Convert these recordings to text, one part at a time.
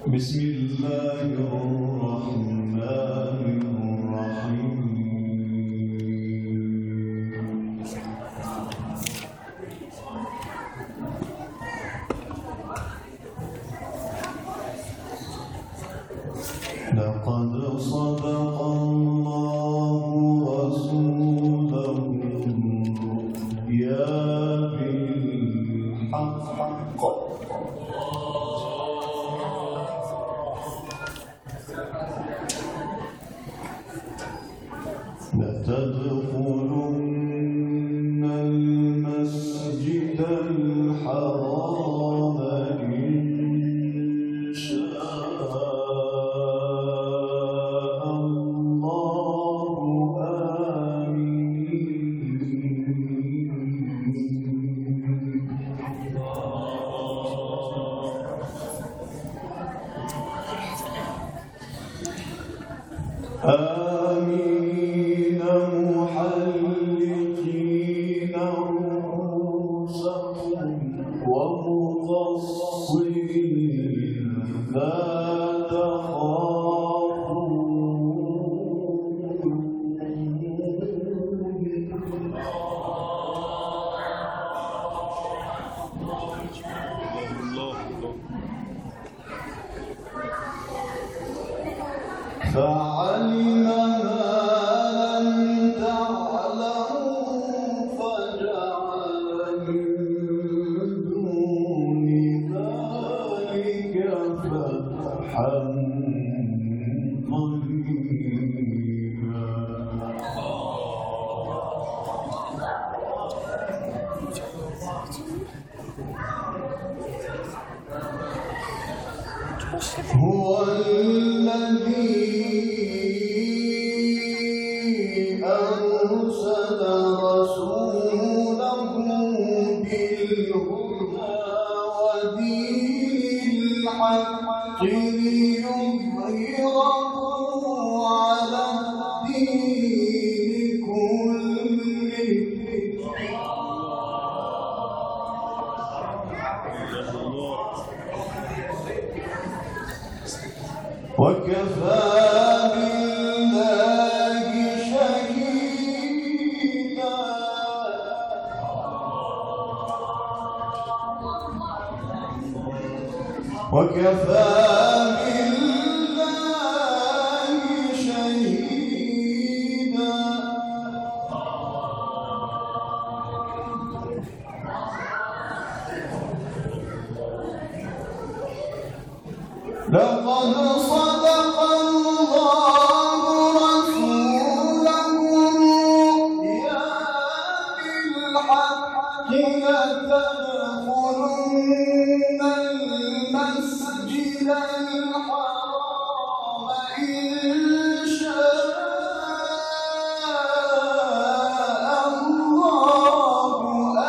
بسم الله الرحمن الرحيم لقد صدق الله رسوله الرؤيا بالحق لتدخلن المسجد الحرام إن شاء الله آمين محلقين رؤوسكم ومقصرين لا فعلم ما لم تعلموا فجعل من دون ذلك فتحا قريبا هو الذي أرسل رسوله بالهدى ودين الحق ليظهره على الدين كله وكفى بالله شهيدا وكفى بالله شهيدا لقد صدق الله رسوله الرؤيا بالحق لتدخلن المسجد الحرام إن شاء الله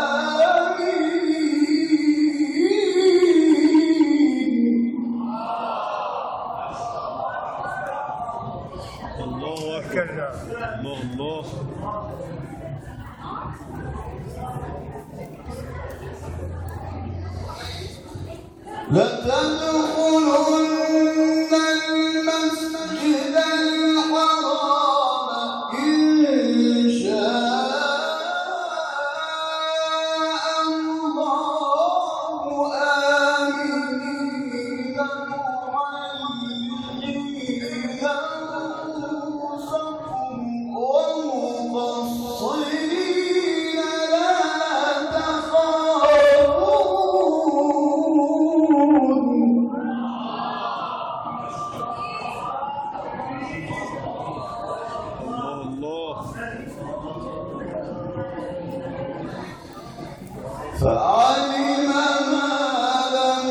الله أكبر الله لتدخلن المسجد الحرام إن شاء الله آمنين محلقين رؤوسكم ومقصرين لا تخافون فعلم ما لم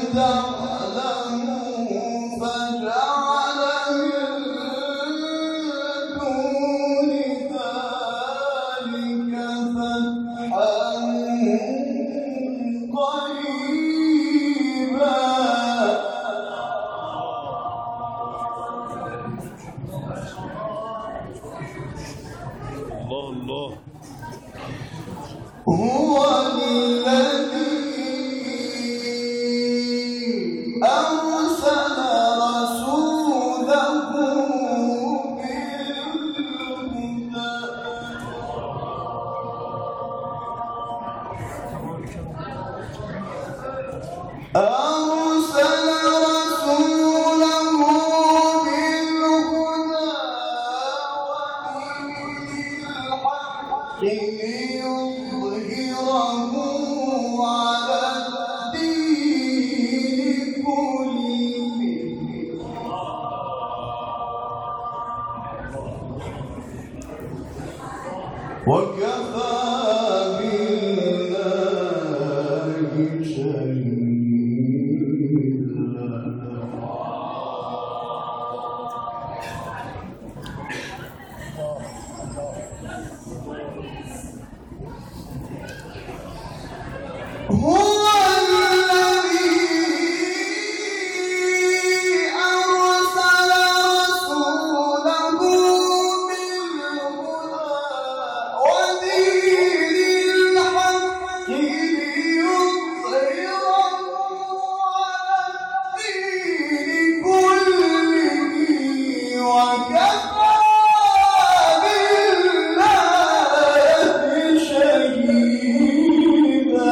تعلموا فجعل من دون ذلك فتحا قريبا الله هو الذي أرسل أرسل رسوله بالهدى ودين الحق ليظهره على الدين كله وكفى بالله شهيدا. هو الذي أرسل رسوله بالهدى ودين الحق ليظهره على الدين كله وكفى بالله شهيدا.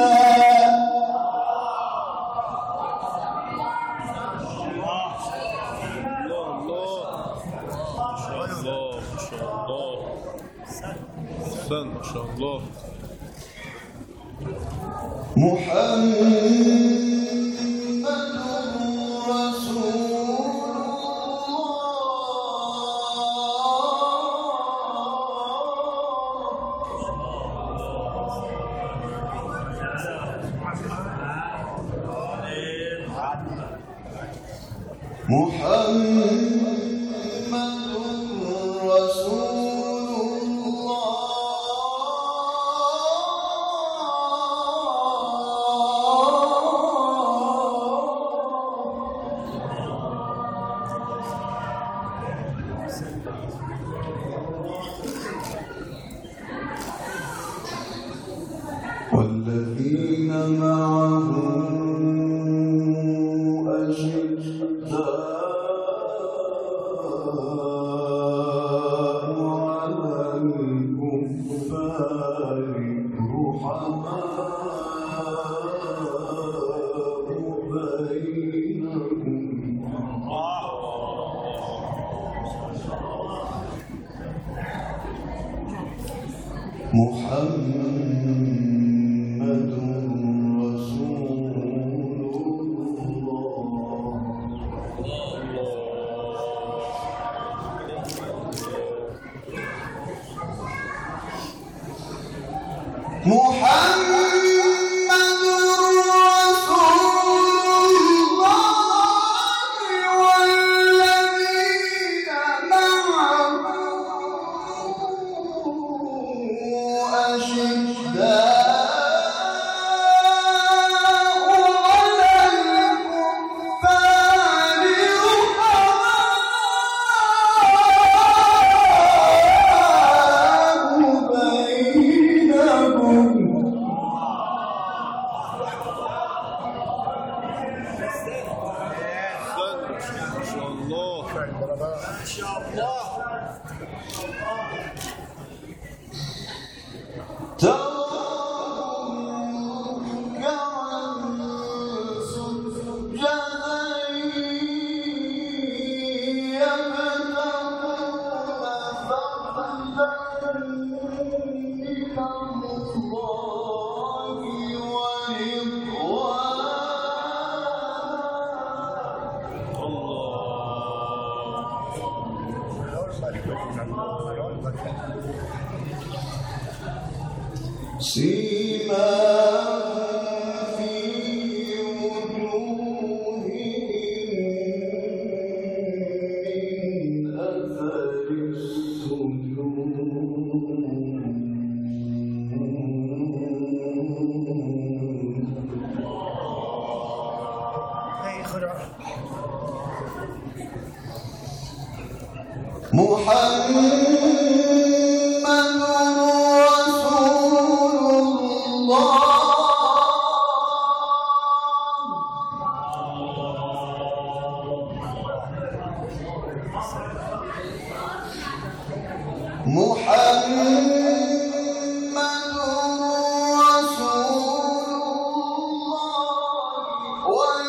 أحسن ما شاء الله. محمد رسول الله. محمد رسول والذين معه أشداء على الكفار رحماء بينهم محمد رسول الله. محمد رسول الله والذين معه سيماهم في وجوههم من أثر السجود. محمد رسول الله. محمد رسول الله.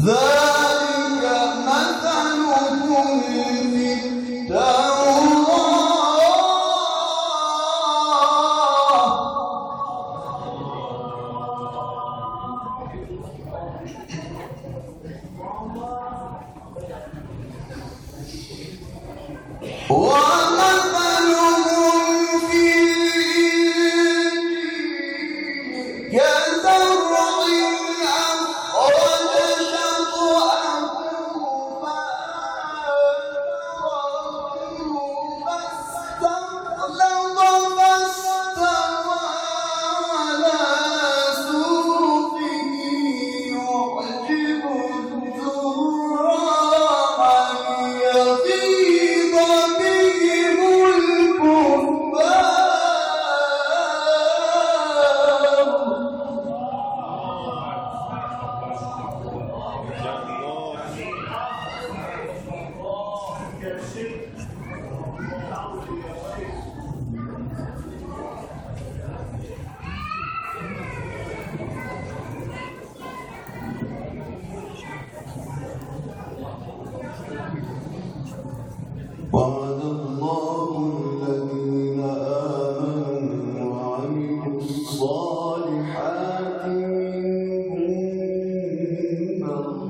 ذلك مثلهم في وعد الله الذين آمنوا وعملوا الصالحات منهم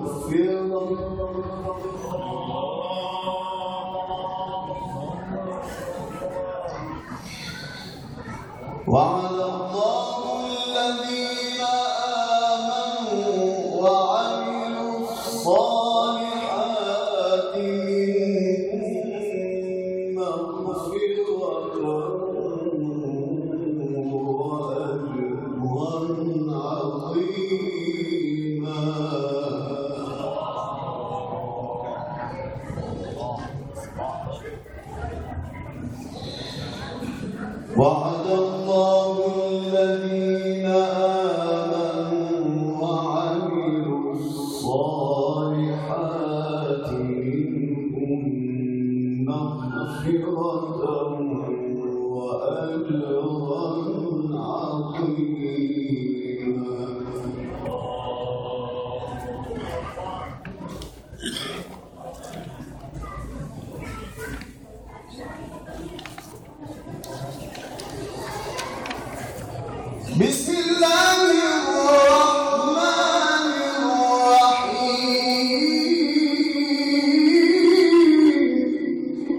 مغفرة وعد الله الذين آمنوا وعملوا الصالحات منهم مغفرة وأجرا عظيما وعد الله الذين آمنوا وعملوا الصالحات منهم مغفرة وأجرا عظيما بسم الله الرحمن الرحيم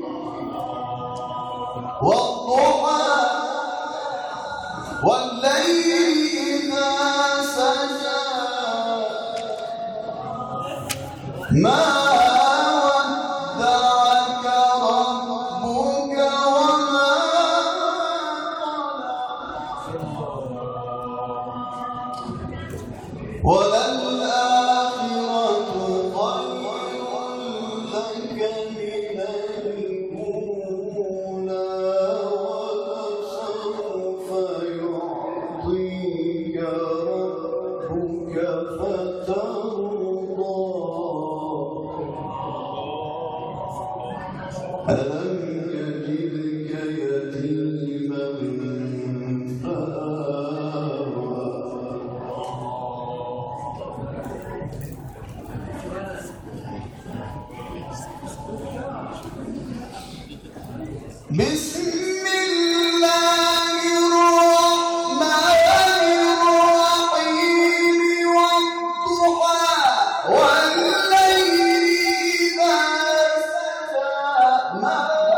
والضحى والليل إذا سجى ما ودعك ربك وما وللآخرة خير لك من الأولى ولسوف يعطيك ربك فترضى ألم يجدك يتيما بسم الله الرحمن الرحيم والضحى والليل إذا سجى ما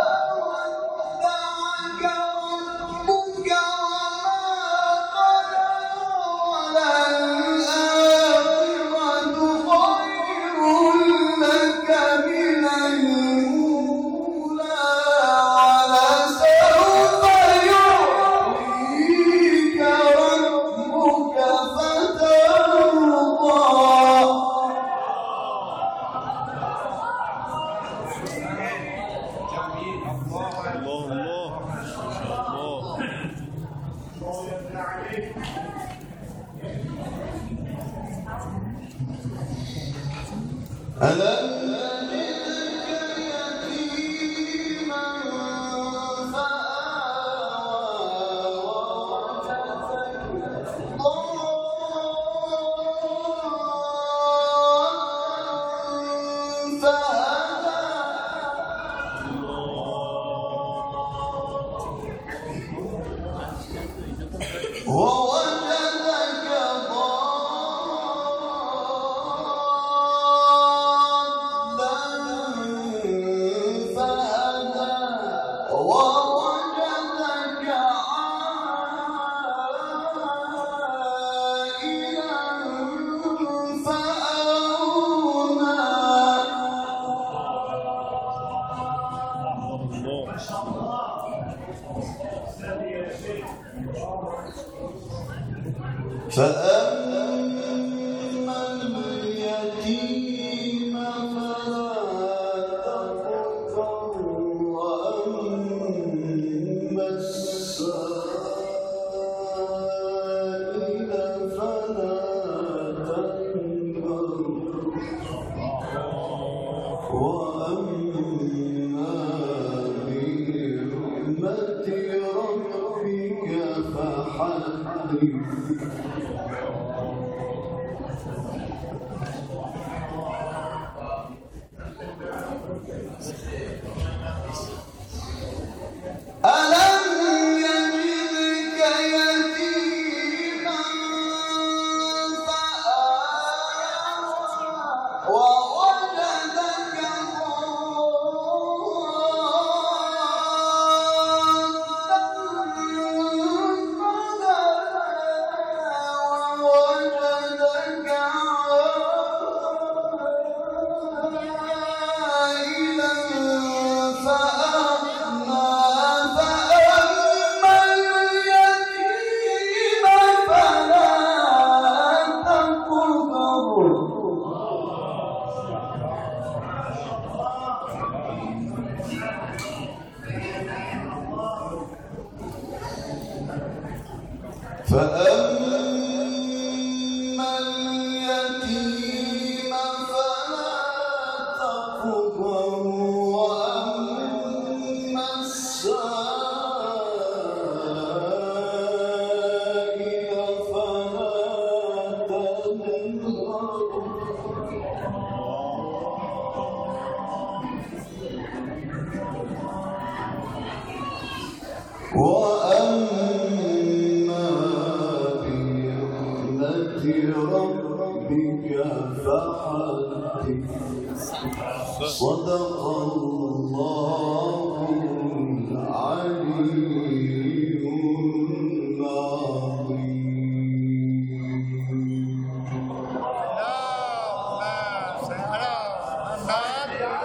ودعك ربك وما قلى وللآخرة خير لك من الأولى ولسوف يعطيك ربك فترضى الله الله ما شاء الله. ألم يجدك يتيما فآوى ووجدك ضالا فهدى ووجدك عائلا فأغنى فأما اليتيم فلا تقهر وأما السائل فلا تنهر وأما بنعمة ربك فحدث ألم يجدك يتيما فآوى ووجدك ضالا ووجدك عائلا فأغنى فأما اليتيم فلا تقهر فأما اليتيم فلا تقهر وأما السائل فلا تنهر وأما بنعمة ربك فحدث صدق الله